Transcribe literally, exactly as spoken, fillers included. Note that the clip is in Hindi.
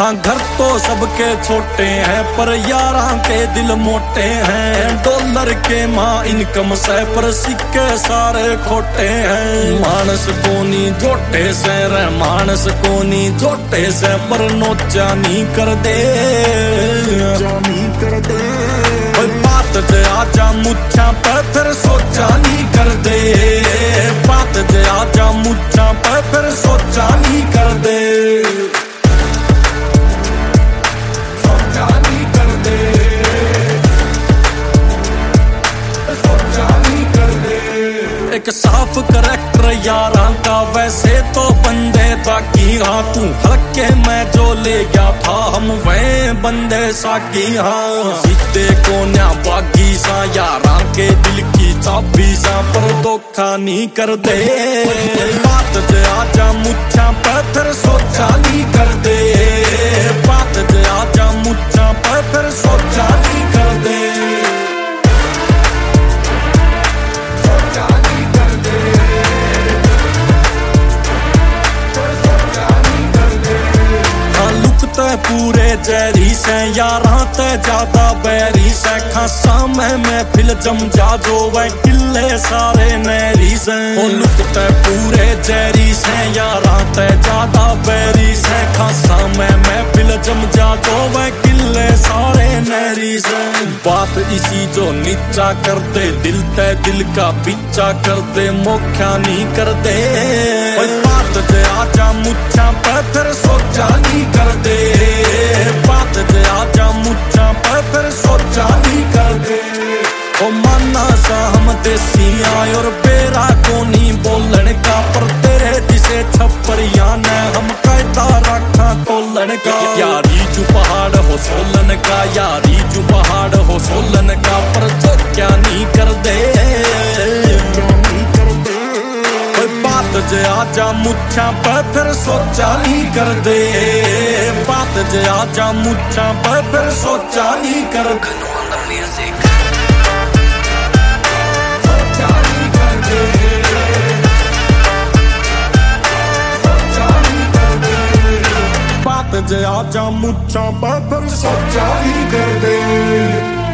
हाँ घर तो सबके छोटे हैं पर यारा के दिल मोटे हैं। डॉलर के माँ इनकम से पर सिक्के सारे खोटे हैं। मानस कोनी झोटे से रे मानस कोनी झोटे से पर नोचा नहीं कर दे नहीं कर दे। बात जे आजा मुच्छा पे फिर सोचा नहीं कर दे। बात जे आजा मुच्छा पे फिर सोचा नहीं कर दे। सोचा नहीं कर दे सोचा नहीं कर दे। एक साफ करैक्टर यारा का वैसे तो बंदे ताकि हाँ तू हल्के में जो ले गया था हम वह बंदे साकी हाँ। सीते को न्या बागी सा यारा के दिल की चाबी सा पर धोखा नहीं कर दे। बात जे आजा मुच्छा पे फिर सोचा नहीं कर दे। बात जे आजा मुच्छा पे फिर सोचा नहीं कर दे। सोचा नहीं कर दे सोचा नहीं कर दे। हाँ लुकते पूरे जैरी से यारा ते ज्यादा बैरी से। खासा में महफिल जम जा जो वह किले सारे नहरी से। ओ लुकते पूरे जैरी से यारा ते ज्यादा बैरी से। खासा में महफिल जम जा जो वह किले सारे नहरी से। बात इसी जो नीचा कर दे दिल ते दिल का बिच्चा कर दे मोख्या नहीं कर दे। बात जे आजा मुच्छा पे फिर सोचा नहीं कर दे। बात जे आजा मुच्छा पे फिर सोचा नहीं कर दे। ओ माना सा हम देसी आए और बेरा को नहीं बोलन का पर तेरे जिसे छप्परिया ने हम कहता रखा तोलन का। यारी जो पहाड़ हो सोलन का यारी जो पहाड़ हो सोलन का पर जो क्या नहीं कर दे नहीं कर दे। बात जे आजा मुच्छा पे फिर सोचा नहीं कर दे। बात जे आजा मुच्छा पे फिर सोचा नहीं कर दे। बात जे आजा मुच्छा पे फिर सोचा नहीं कर दे।